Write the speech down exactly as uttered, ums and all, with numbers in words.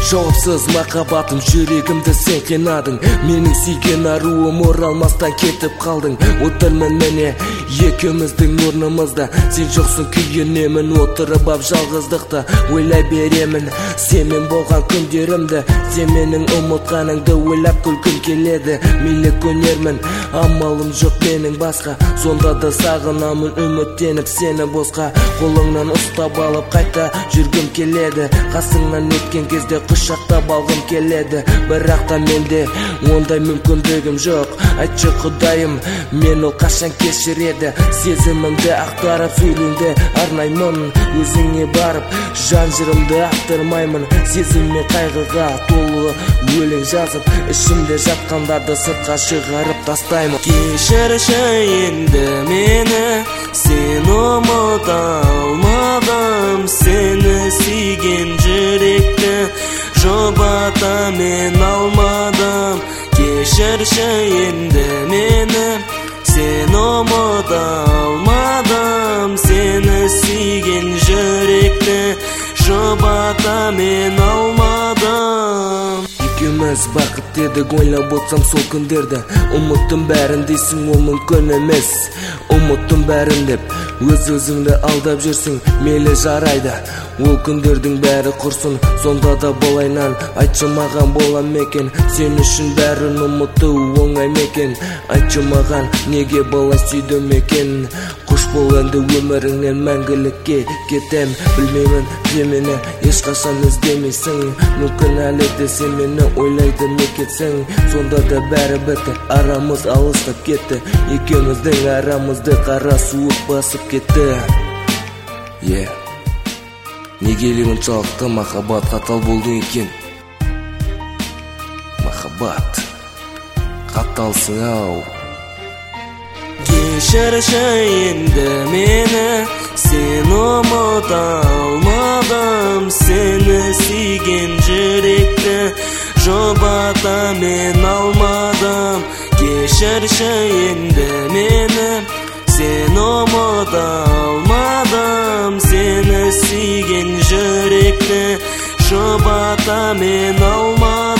Жауапсыз махаббатым, жүрегімді сен қинадың. Менің сүйген аруым, оралмастан кетіп қалдың. Отырмын міне екеуміздің орнымызда, сен жоқсың күйінемін. Отырып ап жалғыздықта ойлай беремін сенмен болған күндерімді. Сен менің ұмытқаныңды ойлап күлкім келеді. Мейлі көнермін, амалым жоқ менің басқа. Сонда да сағынамын, үміттеніп сені босқа. Қолыңнан ұстап алып қайта жүргім келеді. Қасыңнан өткен кезде құшақтап алғым келеді. Бірақ та менде ондай мүмкіндігім жоқ. Айтшы құдайым, мен ол қашан кешіреді. Сезімімді ақтарып сөйлеуді арнаймын. Өзіңе барып жан жырымды ақтырмаймын. Сезім мен қайғыға толы өлең жазып, ішімде жатқандарды сыртқа шығарып тастаймын. Кешірші енді мені, сен ұмыта алмадым. Сені сүйген жүректі жұбата мен алмадым. Кешірші енді мені, сен ұмыта алмадым. Сені сүйген жүректі жұбата мен алмадым. Екеуміз бақыт едік, ойлап отырсам сол күндерді. Ұмыттым бәрін дейсің, ол мүмкін емес. Ұмыттым бәрін деп өз-өзіңді алдап жүрсің, мейлі жарайды. Ол күндердің бәрі құрсын, сонда да болайнан. Айтшы маған болам екен, сен үшін бәрін ұмыту оңай мекен. Айтшы маған неге болай сүйдім екен. Қош бол енді өміріңнен мәңгілікке кетем. Білмеймін, мені ешқашан іздемейсің. Мүмкін әлі де сен мені ойлайды мекетсің. Сонда да бәрі бітті, арамыз алыстап кетті. Екеуміздің арамызды қара суық басып кетті. Yeah. Неге мұншалықты махаббат қатал болдың екен? Махаббат қаталсың ау. Кешірші енді мені, сен ұмыта алмадым. Сені сүйген жүректі жұбата мен алмадым. Кешірші енді мені, сен ұмыта алмадым. Сені сүйген жүректі жұбата мен алмадым.